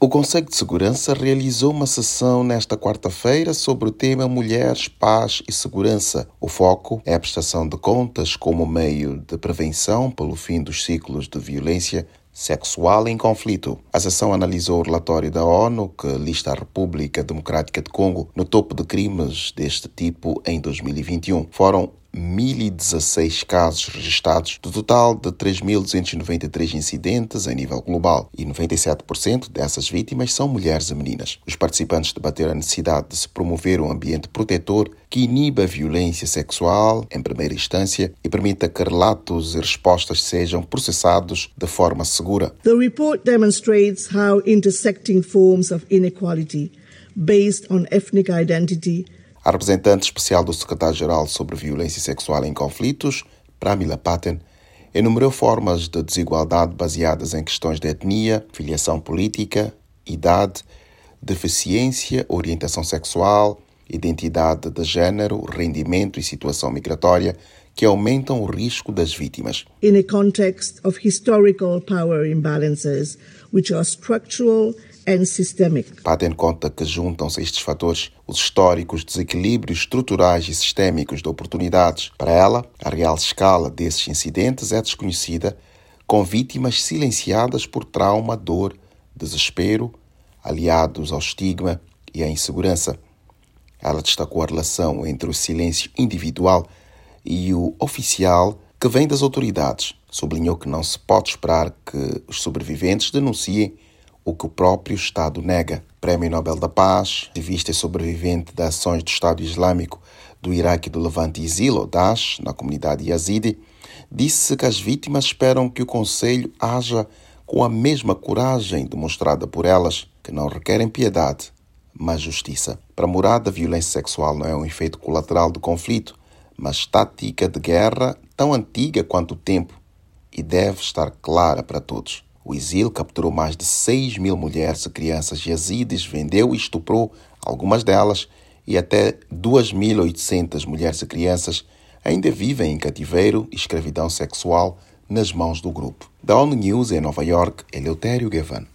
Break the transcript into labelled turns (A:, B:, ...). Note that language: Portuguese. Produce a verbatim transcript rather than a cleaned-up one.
A: O Conselho de Segurança realizou uma sessão nesta quarta-feira sobre o tema Mulheres, Paz e Segurança. O foco é a prestação de contas como meio de prevenção pelo fim dos ciclos de violência sexual em conflito. A sessão analisou o relatório da ONU que lista a República Democrática de Congo no topo de crimes deste tipo em dois mil e vinte e um. Foram mil e dezasseis casos registados, do total de três mil duzentos e noventa e três incidentes a nível global, e noventa e sete por cento dessas vítimas são mulheres e meninas. Os participantes debateram a necessidade de se promover um ambiente protetor que iniba a violência sexual em primeira instância e permita que relatos e respostas sejam processados de forma segura.
B: The report demonstrates how intersecting forms of inequality based on ethnic identity.
A: A representante especial do secretário-geral sobre violência sexual em conflitos, Pramila Patten, enumerou formas de desigualdade baseadas em questões de etnia, filiação política, idade, deficiência, orientação sexual, identidade de género, rendimento e situação migratória que aumentam o risco das vítimas.
B: In a context of historical power imbalances, which are structural and systemic.
A: Patten conta que juntam-se a estes fatores os históricos desequilíbrios estruturais e sistémicos de oportunidades. Para ela, a real escala desses incidentes é desconhecida, com vítimas silenciadas por trauma, dor, desespero, aliados ao estigma e à insegurança. Ela destacou a relação entre o silêncio individual e o oficial que vem das autoridades. Sublinhou que não se pode esperar que os sobreviventes denunciem o que o próprio Estado nega. Prémio Nobel da Paz, ativista e sobrevivente das ações do Estado Islâmico do Iraque e do Levante Exil, ou Daesh, na comunidade Yazidi, disse que as vítimas esperam que o Conselho haja com a mesma coragem demonstrada por elas, que não requerem piedade, mas justiça. Para Murad, a violência sexual não é um efeito colateral do conflito, mas tática de guerra tão antiga quanto o tempo e deve estar clara para todos. O exílio capturou mais de seis mil mulheres e crianças yazidis, vendeu e estuprou algumas delas e até duas mil e oitocentas mulheres e crianças ainda vivem em cativeiro e escravidão sexual nas mãos do grupo. Da ONU News em Nova York, Eleutério Gavan.